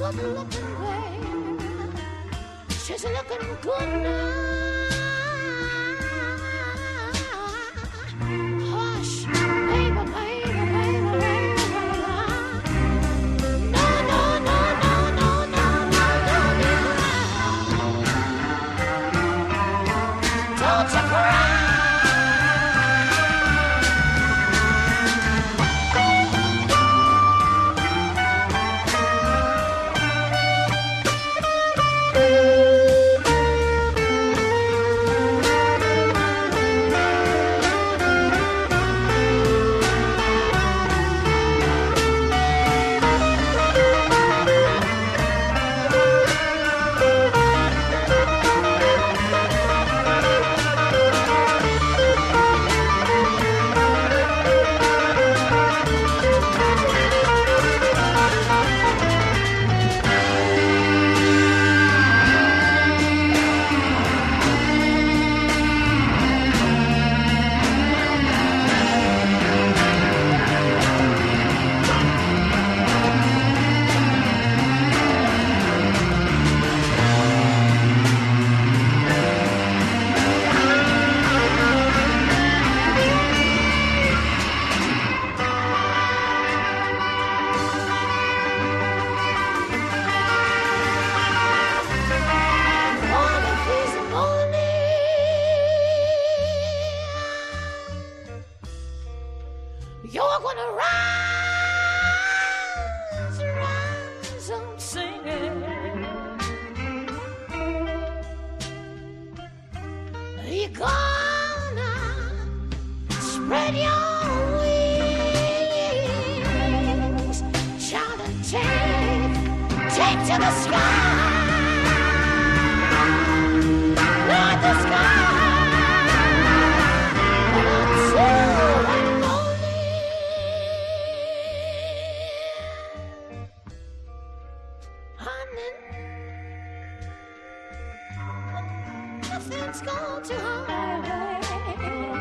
good-looking babe. She's looking good now. Hush, baby, baby, baby, baby, baby. No, no, no, no, no, no, no, don't you cry. You're gonna rise, rise up singing. You're gonna spread your wings, shout and take to the sky, Lord, the sky. Nothing's gone too hard.